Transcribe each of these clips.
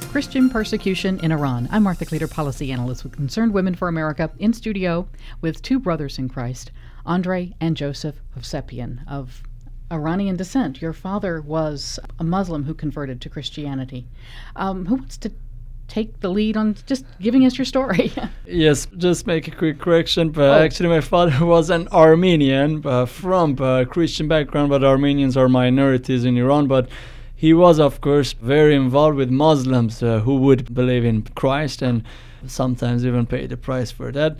Christian Persecution in Iran. I'm Martha Cleater, policy analyst with Concerned Women for America, in studio with two brothers in Christ, Andrei and Joseph Hovsepian, of Iranian descent. Your father was a Muslim who converted to Christianity. Who wants to take the lead on just giving us your story? Yes, just make a quick correction. Actually, my father was an Armenian from Christian background, but Armenians are minorities in Iran. But he was, of course, very involved with Muslims who would believe in Christ and sometimes even pay the price for that.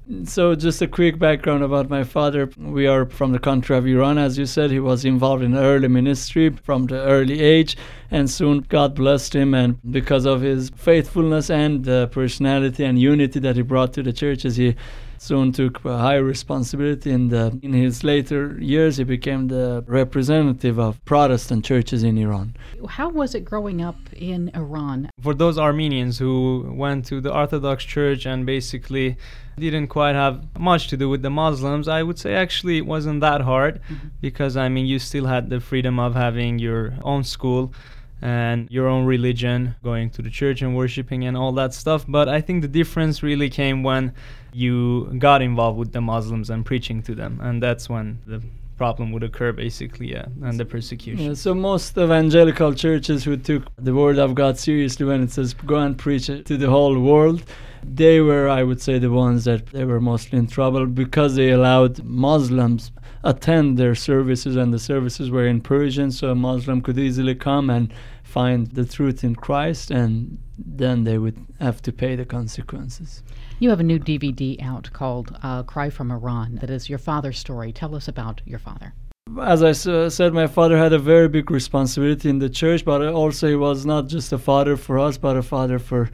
So just a quick background about my father. We are from the country of Iran. As you said, he was involved in early ministry from the early age, and soon God blessed him, and because of his faithfulness and personality and unity that he brought to the churches, he soon took a high responsibility. In his later years, he became the representative of Protestant churches in Iran. How was it growing up in Iran? For those Armenians who went to the Orthodox Church and basically didn't quite have much to do with the Muslims, I would say actually it wasn't that hard, because you still had the freedom of having your own school and your own religion, going to the church and worshiping and all that stuff. But I think the difference really came when you got involved with the Muslims and preaching to them, and that's when the problem would occur, basically, and the persecution. Yeah, so most evangelical churches who took the word of God seriously when it says go and preach it to the whole world, they were, I would say, the ones that they were mostly in trouble, because they allowed Muslims attend their services, and the services were in Persian, so a Muslim could easily come and find the truth in Christ, and then they would have to pay the consequences. You have a new DVD out called Cry from Iran that is your father's story. Tell us about your father. As I said, my father had a very big responsibility in the church, but also he was not just a father for us, but a father for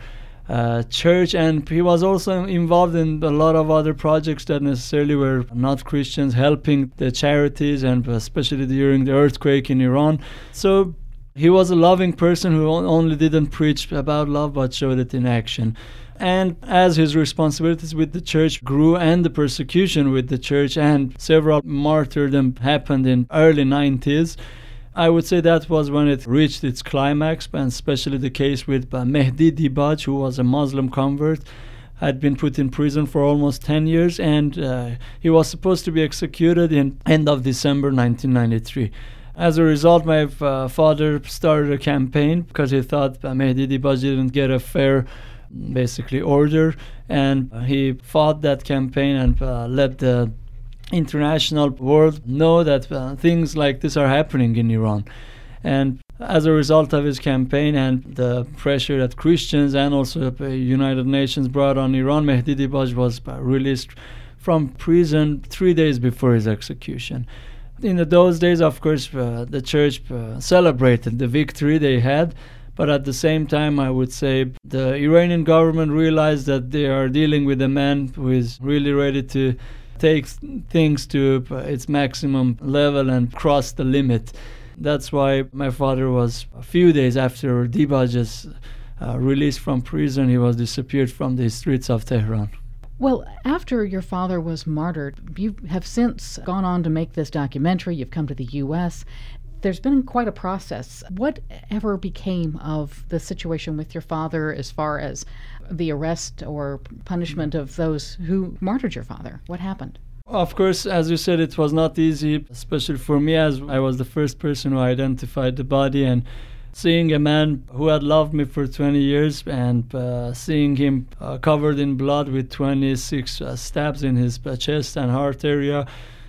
church, and he was also involved in a lot of other projects that necessarily were not Christians, helping the charities, and especially during the earthquake in Iran. So he was a loving person who only didn't preach about love but showed it in action. And as his responsibilities with the church grew, and the persecution with the church, and several martyrdom happened in early 90s, I would say that was when it reached its climax, and especially the case with Mehdi Dibaj, who was a Muslim convert, had been put in prison for almost 10 years, and he was supposed to be executed in end of December 1993. As a result, my father started a campaign because he thought Mehdi Dibaj didn't get a fair basically order, and he fought that campaign and let the international world know that things like this are happening in Iran. And as a result of his campaign and the pressure that Christians and also the United Nations brought on Iran, Mehdi Dibaj was released from prison 3 days before his execution. In those days, of course, the church celebrated the victory they had, but at the same time, I would say the Iranian government realized that they are dealing with a man who is really ready to take things to its maximum level and cross the limit. That's why my father was, a few days after Dibaj's release from prison, he was disappeared from the streets of Tehran. Well, after your father was martyred, you have since gone on to make this documentary. You've come to the U.S. There's been quite a process. What ever became of the situation with your father as far as the arrest or punishment of those who martyred your father? What happened? Of course, as you said, it was not easy, especially for me, as I was the first person who identified the body, and seeing a man who had loved me for 20 years and seeing him covered in blood with 26 stabs in his chest and heart area.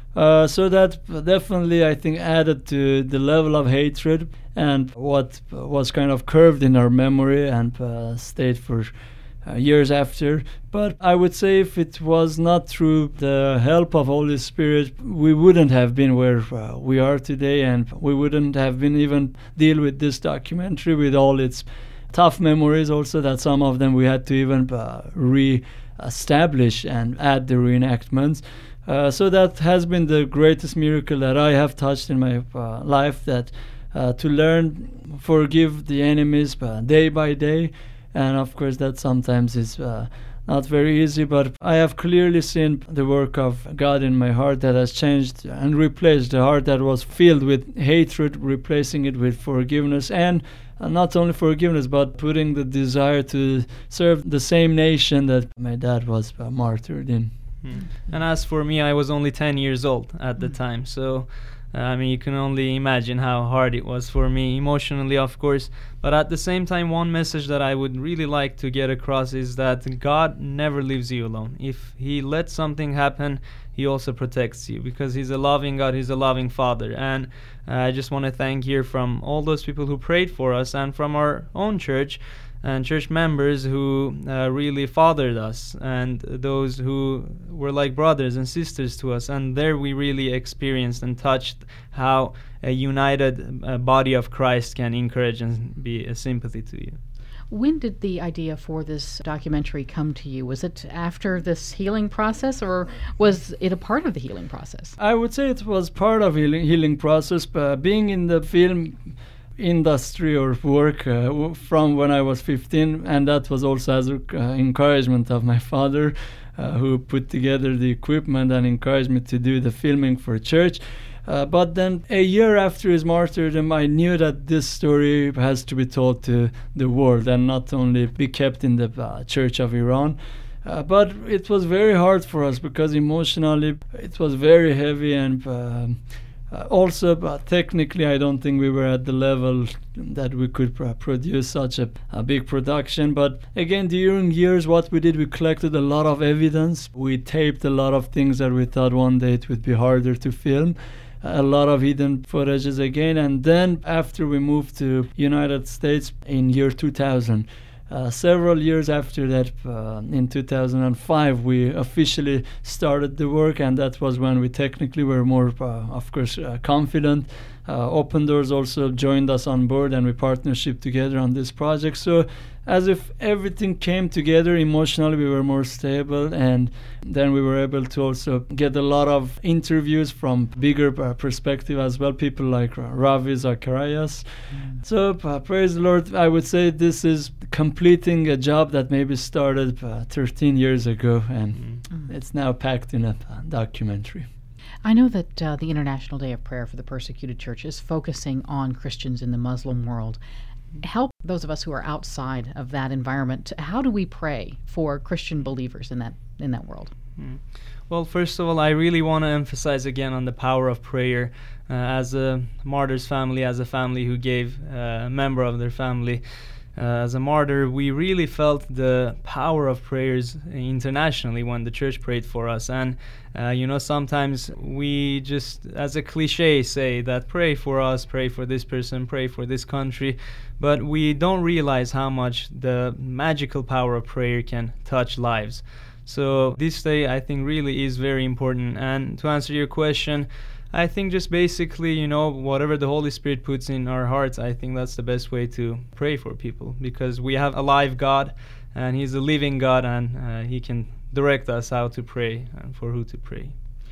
So that definitely, I think, added to the level of hatred and what was kind of curved in our memory and stayed for years after. But I would say if it was not through the help of Holy Spirit, we wouldn't have been where we are today, and we wouldn't have been even deal with this documentary with all its tough memories also, that some of them we had to even re-establish and add the reenactments. So that has been the greatest miracle that I have touched in my life, that to learn, forgive the enemies day by day. And of course that sometimes is not very easy, but I have clearly seen the work of God in my heart that has changed and replaced the heart that was filled with hatred, replacing it with forgiveness, and not only forgiveness, but putting the desire to serve the same nation that my dad was martyred in. And as for me, I was only 10 years old at the time, so you can only imagine how hard it was for me emotionally, of course. But at the same time, one message that I would really like to get across is that God never leaves you alone. If He lets something happen, He also protects you, because He's a loving God, He's a loving Father. And I just want to thank here from all those people who prayed for us, and from our own church and church members who really fathered us, and those who were like brothers and sisters to us. And there we really experienced and touched how a united body of Christ can encourage and be a sympathy to you. When did the idea for this documentary come to you? Was it after this healing process, or was it a part of the healing process? I would say it was part of healing process. Being in the film industry or work from when I was 15, and that was also as encouragement of my father, who put together the equipment and encouraged me to do the filming for church. But then a year after his martyrdom, I knew that this story has to be told to the world and not only be kept in the Church of Iran. But it was very hard for us because emotionally it was very heavy, and also, technically, I don't think we were at the level that we could produce such a big production. But again, during years, what we did, we collected a lot of evidence. We taped a lot of things that we thought one day it would be harder to film. A lot of hidden footages again. And then after we moved to United States in year 2000, several years after that, in 2005, we officially started the work, and that was when we technically were more, of course, confident. Open Doors also joined us on board, and we partnership together on this project. So as if everything came together emotionally, we were more stable, and then we were able to also get a lot of interviews from bigger perspective as well, people like Ravi Zacharias. So praise the Lord, I would say this is completing a job that maybe started 13 years ago, and it's now packed in a documentary. I know that the International Day of Prayer for the Persecuted Church is focusing on Christians in the Muslim world. Help those of us who are outside of that environment. How do we pray for Christian believers in that world? Well, first of all, I really want to emphasize again on the power of prayer. As a martyr's family, as a family who gave a member of their family as a martyr, we really felt the power of prayers internationally when the church prayed for us. And sometimes we just, as a cliche, say that pray for us, pray for this person, pray for this country, but we don't realize how much the magical power of prayer can touch lives. So this day, I think, really is very important. And to answer your question, I think just basically, whatever the Holy Spirit puts in our hearts, I think that's the best way to pray for people, because we have a live God, and He's a living God, and He can direct us how to pray and for who to pray.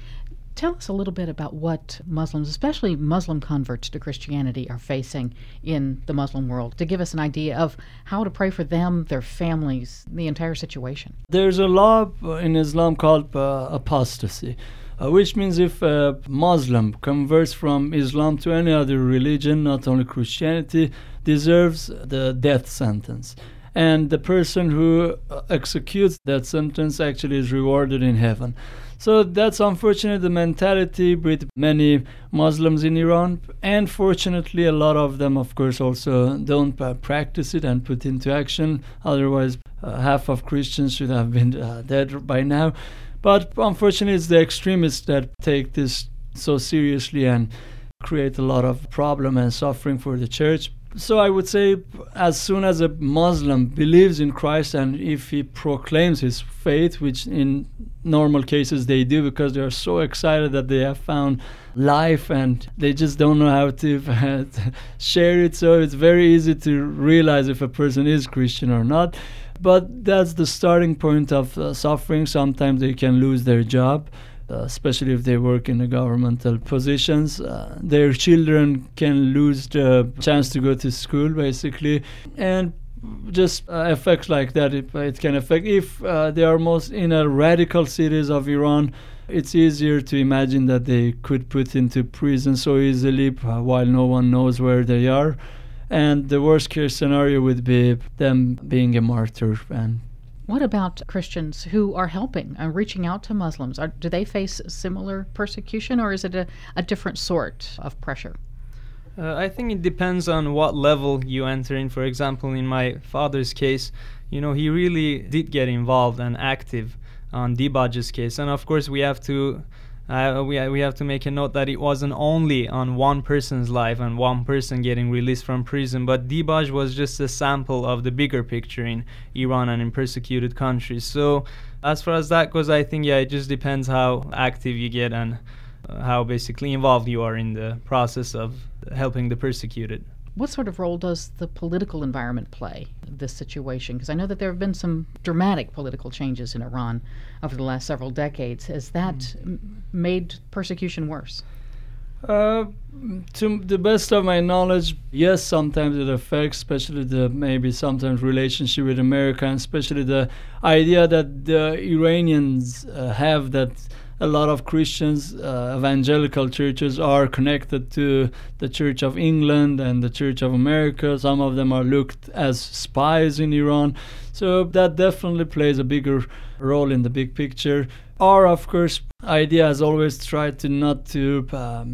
Tell us a little bit about what Muslims, especially Muslim converts to Christianity, are facing in the Muslim world, to give us an idea of how to pray for them, their families, the entire situation. There's a law in Islam called apostasy, which means if a Muslim converts from Islam to any other religion, not only Christianity, deserves the death sentence. And the person who executes that sentence actually is rewarded in heaven. So that's unfortunately the mentality with many Muslims in Iran, and fortunately a lot of them, of course, also don't practice it and put into action. Otherwise, half of Christians should have been dead by now. But unfortunately, it's the extremists that take this so seriously and create a lot of problem and suffering for the church. So I would say as soon as a Muslim believes in Christ, and if he proclaims his faith, which in normal cases they do because they are so excited that they have found life and they just don't know how to share it. So it's very easy to realize if a person is Christian or not. But that's the starting point of suffering. Sometimes they can lose their job, especially if they work in the governmental positions. Their children can lose the chance to go to school, basically. And just effects like that. It can affect if they are most in a radical cities of Iran. It's easier to imagine that they could put into prison so easily while no one knows where they are. And the worst case scenario would be them being a martyr. And what about Christians who are helping and reaching out to Muslims? Do they face similar persecution, or is it a different sort of pressure? I think it depends on what level you enter in. For example, in my father's case, he really did get involved and active on Dibaj's case. And of course, we have to make a note that it wasn't only on one person's life and one person getting released from prison, but Dibaj was just a sample of the bigger picture in Iran and in persecuted countries. So as far as that goes, I think, it just depends how active you get and how basically involved you are in the process of helping the persecuted. What sort of role does the political environment play in this situation? Because I know that there have been some dramatic political changes in Iran over the last several decades. Has that made persecution worse? To the best of my knowledge, yes, sometimes it affects, especially maybe sometimes relationship with America, and especially the idea that the Iranians have that a lot of Christians, evangelical churches are connected to the Church of England and the Church of America. Some of them are looked as spies in Iran. So that definitely plays a bigger role in the big picture. Our, of course, idea has always tried to not to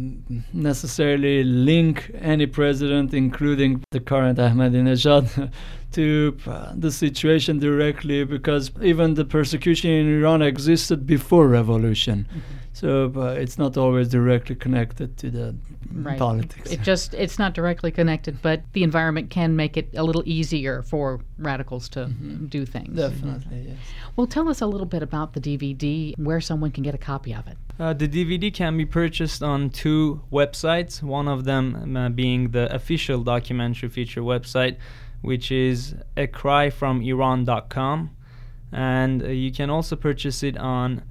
necessarily link any president, including the current Ahmadinejad, to the situation directly, because even the persecution in Iran existed before revolution. Mm-hmm. So it's not always directly connected to the politics. It's not directly connected, but the environment can make it a little easier for radicals to do things. Definitely, yes. Well, tell us a little bit about the DVD, where someone can get a copy of it. The DVD can be purchased on 2 websites, one of them being the official documentary feature website, which is acryfromiran.com, and you can also purchase it on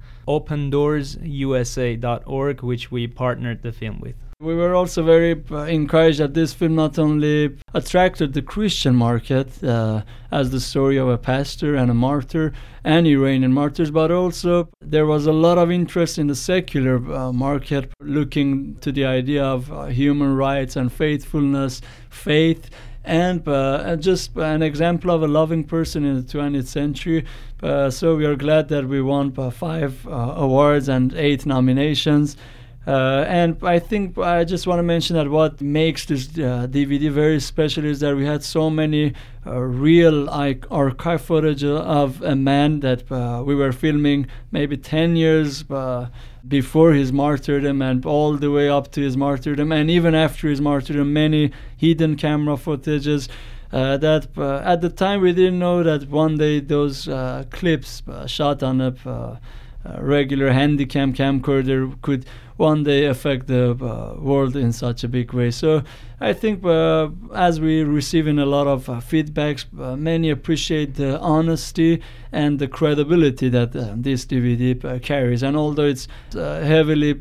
opendoorsusa.org, which we partnered the film with. We were also very encouraged that this film not only attracted the Christian market as the story of a pastor and a martyr and Iranian martyrs, but also there was a lot of interest in the secular market, looking to the idea of human rights and faithfulness, faith, and just an example of a loving person in the 20th century. So we are glad that we won 5 awards and 8 nominations. And I think I just want to mention that what makes this DVD very special is that we had so many real archive footage of a man that we were filming maybe 10 years before his martyrdom and all the way up to his martyrdom, and even after his martyrdom, many hidden camera footages that at the time we didn't know that one day those clips shot on a regular Handycam camcorder could one day affect the world in such a big way. So I think as we receiving a lot of feedbacks, many appreciate the honesty and the credibility that this DVD carries. And although it's heavily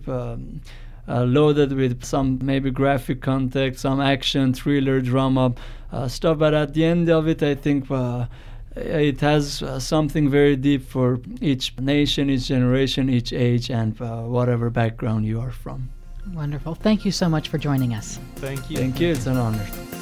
loaded with some maybe graphic content, some action, thriller, drama stuff, but at the end of it, I think it has something very deep for each nation, each generation, each age, and whatever background you are from. Wonderful. Thank you so much for joining us. Thank you. Thank you. It's an honor.